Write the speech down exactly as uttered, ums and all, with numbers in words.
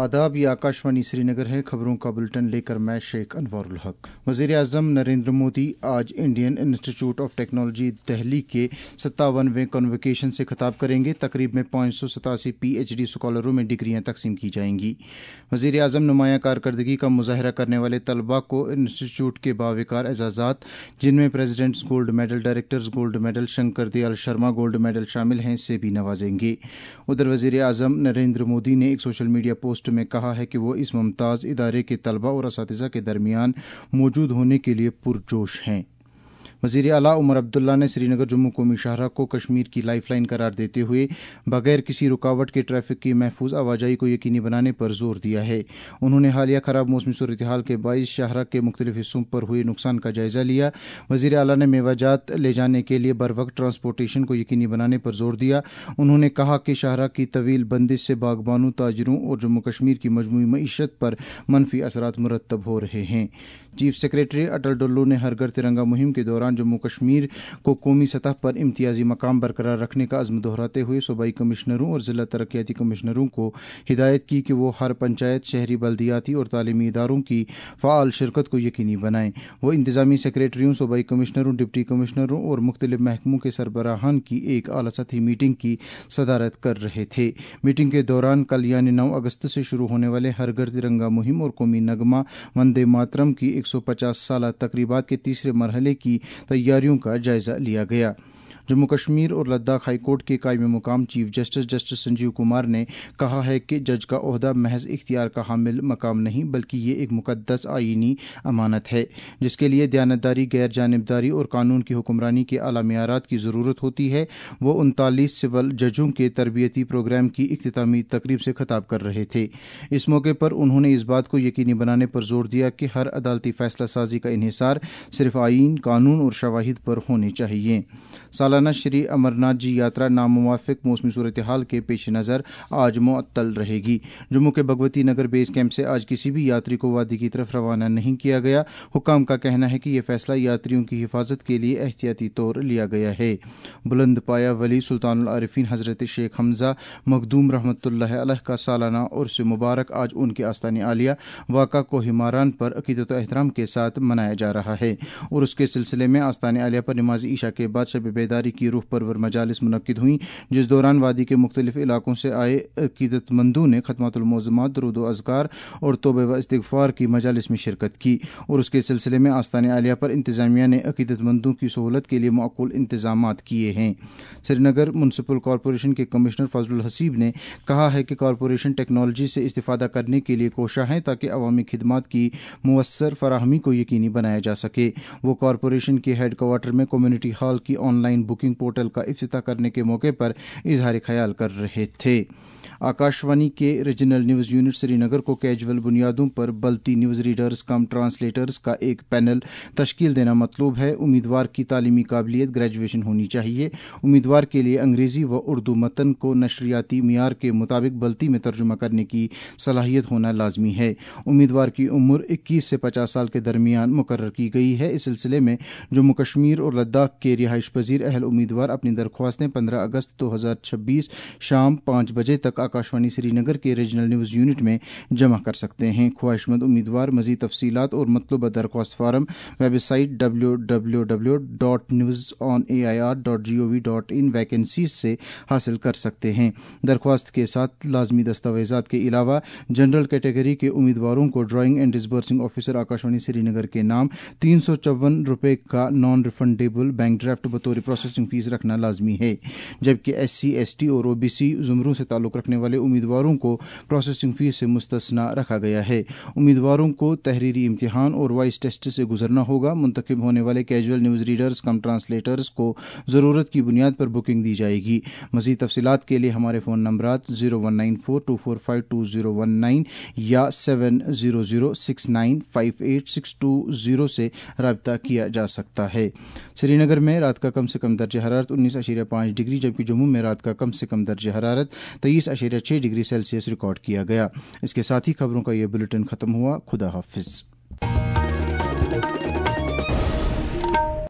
آداب، یہ آکاشوانی سری نگر ہے۔ خبروں کا بلٹن لے کر میں شیخ انوار الحق۔ وزیر اعظم نریندر مودی آج Indian Institute of Technology Delhi کے ستاونویں کنوکیشن سے خطاب کریں گے۔ تقریب میں پانچ سو ستاسی پی ایچ ڈی اسکالروں میں ڈگریاں تقسیم کی جائیں گی۔ وزیر اعظم نمایاں کارکردگی کا مظاہرہ کرنے والے طلباء کو انسٹیٹیوٹ کے باوقار اعزازات، جن میں President's gold medal, Director's gold medal, Shankar Dayal Sharma gold medal شامل ہیں، سے بھی نوازیں گے۔ ادھر وزیر اعظم نریندر مودی نے ایک سوشل میڈیا پوسٹ میں کہا ہے کہ وہ اس ممتاز ادارے کے طلباء اور اساتذہ کے درمیان موجود ہونے کے لیے پرجوش ہیں۔ وزیر اعلیٰ عمر عبداللہ نے سری نگر جموں قومی شاہراہ کو کشمیر کی لائف لائن قرار دیتے ہوئے بغیر کسی رکاوٹ کے ٹریفک کی محفوظ آواجائی کو یقینی بنانے پر زور دیا ہے۔ انہوں نے حالیہ خراب موسمی صورتحال کے باعث شاہراہ کے مختلف حصوں پر ہوئے نقصان کا جائزہ لیا۔ وزیر اعلیٰ نے میوہ جات لے جانے کے لیے بروقت ٹرانسپورٹیشن کو یقینی بنانے پر زور دیا۔ انہوں نے کہا کہ شاہراہ کی طویل بندش سے باغبانوں، تاجروں اور جموں کشمیر کی مجموعی معیشت پر منفی اثرات مرتب ہو رہے ہیں۔ چیف سیکریٹری اٹل ڈلو نے ہر گھر ترنگا مہم کے دوران جموں کشمیر کو قومی سطح پر امتیازی مقام برقرار رکھنے کا عزم دہراتے ہوئے صوبائی کمشنروں اور ضلع ترقیاتی کمشنروں کو ہدایت کی کہ وہ ہر پنچایت، شہری بلدیاتی اور تعلیمی اداروں کی فعال شرکت کو یقینی بنائیں۔ وہ انتظامی سیکریٹریوں، صوبائی کمشنروں، ڈپٹی کمشنروں اور مختلف محکموں کے سربراہان کی ایک اعلیٰ سطحی میٹنگ کی صدارت کر رہے تھے۔ میٹنگ کے دوران کل یعنی نو اگست سے شروع ہونے والے ہر گھر ترنگا مہم اور قومی نغمہ وندے ماترم کی ایک سو پچاس سالہ تقریبات کے تیسرے مرحلے کی تیاریوں کا جائزہ لیا گیا۔ جموں کشمیر اور لداخ ہائی کورٹ کے قائم مقام chief justice justice Sanjeev Kumar نے کہا ہے کہ جج کا عہدہ محض اختیار کا حامل مقام نہیں بلکہ یہ ایک مقدس آئینی امانت ہے، جس کے لیے دیانتداری، غیر جانبداری اور قانون کی حکمرانی کے اعلیٰ معیارات کی ضرورت ہوتی ہے۔ وہ انتالیس سول ججوں کے تربیتی پروگرام کی اختتامی تقریب سے خطاب کر رہے تھے۔ اس موقع پر انہوں نے اس بات کو یقینی بنانے پر زور دیا کہ ہر عدالتی فیصلہ سازی کا انحصار صرف آئین، قانون اور شواہد پر ہونے چاہیے۔ سالانہ شری امرناتھ جی یاترا ناموافق موسمی صورتحال کے پیش نظر آج معطل رہے گی۔ جموں کے بھگوتی نگر بیس کیمپ سے آج کسی بھی یاتری کو وادی کی طرف روانہ نہیں کیا گیا۔ حکام کا کہنا ہے کہ یہ فیصلہ یاتریوں کی حفاظت کے لیے احتیاطی طور لیا گیا ہے۔ بلند پایا ولی سلطان العارفین حضرت شیخ حمزہ مخدوم رحمۃ اللہ علیہ کا سالانہ عرس مبارک آج ان کے آستان عالیہ واقع کوہ ماران پر عقیدت و احترام کے ساتھ منایا جا رہا ہے۔ عرس کے سلسلے میں آستان عالیہ پر نماز عشاء کے بعد شب بیداری کی روح پرور مجالس منعقد ہوئیں، جس دوران وادی کے مختلف علاقوں سے آئے عقیدت مندوں نے ختمات المعظمات، درود و اذکار اور توبہ و استغفار کی مجالس میں شرکت کی۔ اور اس کے سلسلے میں آستان عالیہ پر انتظامیہ نے عقیدت مندوں کی سہولت کے لیے معقول انتظامات کیے ہیں۔ سری نگر میونسپل کارپوریشن کے کمشنر فضل الحسیب نے کہا ہے کہ کارپوریشن ٹیکنالوجی سے استفادہ کرنے کے لیے کوشاں ہے تاکہ عوامی خدمات کی مؤثر فراہمی کو یقینی بنایا جا سکے۔ وہ کارپوریشن کے ہیڈ کوارٹر میں کمیونٹی ہال کی آن لائن بکنگ پورٹل کا افتتاح کرنے کے موقع پر اظہار خیال کر رہے تھے۔ آکاشوانی کے regional news unit Srinagar کو کیجول بنیادوں پر Balti news readers cum translators کا ایک پینل تشکیل دینا مطلوب ہے۔ امیدوار کی تعلیمی قابلیت گریجویشن ہونی چاہیے۔ امیدوار کے لیے انگریزی و اردو متن کو نشریاتی معیار کے مطابق بلتی میں ترجمہ کرنے کی صلاحیت ہونا لازمی ہے۔ امیدوار کی عمر اکیس سے پچاس سال کے درمیان مقرر کی گئی ہے۔ اس سلسلے میں جموں کشمیر اور لداخ کے رہائش پذیر اہل امیدوار اپنی درخواستیں پندرہ اگست دو ہزار چھبیس شام پانچ بجے تک آکاشوانی سری نگر کے ریجنل نیوز یونٹ میں جمع کر سکتے ہیں۔ خواہش مند امیدوار مزید تفصیلات اور مطلوبہ درخواست form web site W W W dot news on A I R dot G O V dot in vacancies سے حاصل کر سکتے ہیں۔ درخواست کے ساتھ لازمی دستاویزات کے علاوہ جنرل کیٹیگری کے امیدواروں کو drawing and disbursing officer Akashvani Srinagar کے نام تین سو چون روپے کا نان ریفنڈیبل بینک ڈرافٹ بطور پروسیسنگ فیس رکھنا لازمی ہے، جبکہ ایس سی، ایس ٹی اور او بی سی زمروں سے تعلق رکھنے والے امیدواروں کو پروسیسنگ فیس سے مستثنیٰ رکھا گیا ہے۔ امیدواروں کو تحریری امتحان اور وائس ٹیسٹ سے گزرنا ہوگا۔ منتخب ہونے والے casual news readers cum translators کو ضرورت کی بنیاد پر بکنگ دی جائے گی۔ مزید تفصیلات کے لیے ہمارے فون نمبرات zero one nine four two four five two zero one nine یا seven zero zero six nine five eight six two zero سے رابطہ کیا جا سکتا ہے۔ سری نگر میں رات کا کم سے کم درجہ حرارت انیس اشاریہ پانچ ڈگری، جبکہ جموں میں رات کا کم سے کم درجہ حرارت تیئیس اشاریہ چھ ڈگری سیلسیس ریکارڈ کیا گیا۔ اس کے ساتھ ہی خبروں کا یہ بلیٹن ختم ہوا۔ خدا حافظ۔